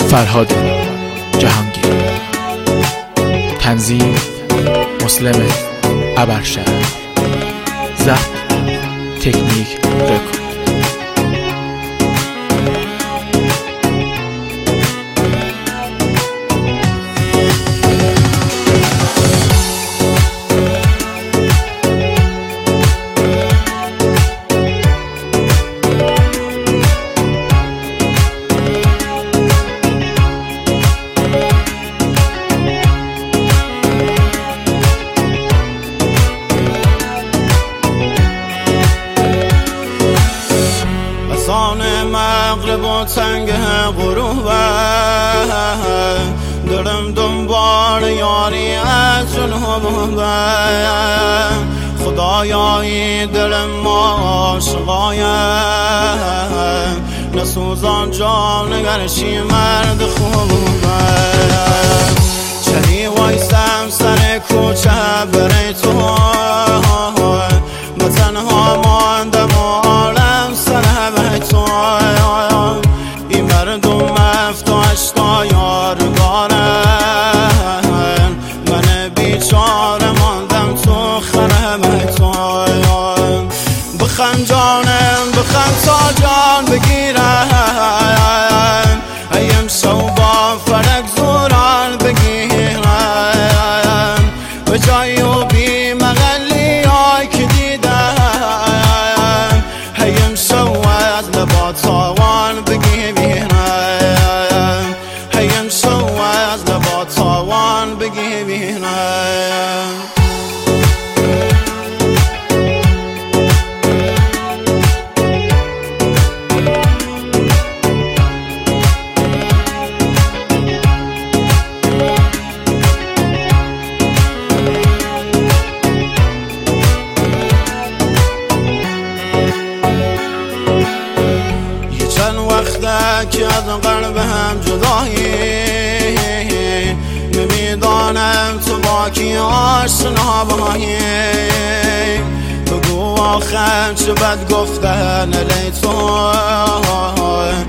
فرهاد جهانگیر. تنظیم مسلم ابرشهر. ضبط تکنیک رکورد. مغرب و تنگ غروب دلم دنبال یاری از جنوب خدایایی دلم عاشقای نسوزان جان نگرشی مرد خوب چنی وایستم سر کوچه برای تو با تنها ماندم و عالم سر به تو این مردم افتاش تا یارگارن من بیچاره ماندم تو خرم تو بخند جانم بخند تا جان بگیرم ایم شو با فلک زوران بگیرم به جای و بی مغلی های که دیدم ایم شو از لبا تاوان بگیرم ایم شو از لبا تاوان بگیرم. که از قلب هم جدایی نمیدانم تو با کی آشنا بایی بگو آخر چه بد گفتن علی تو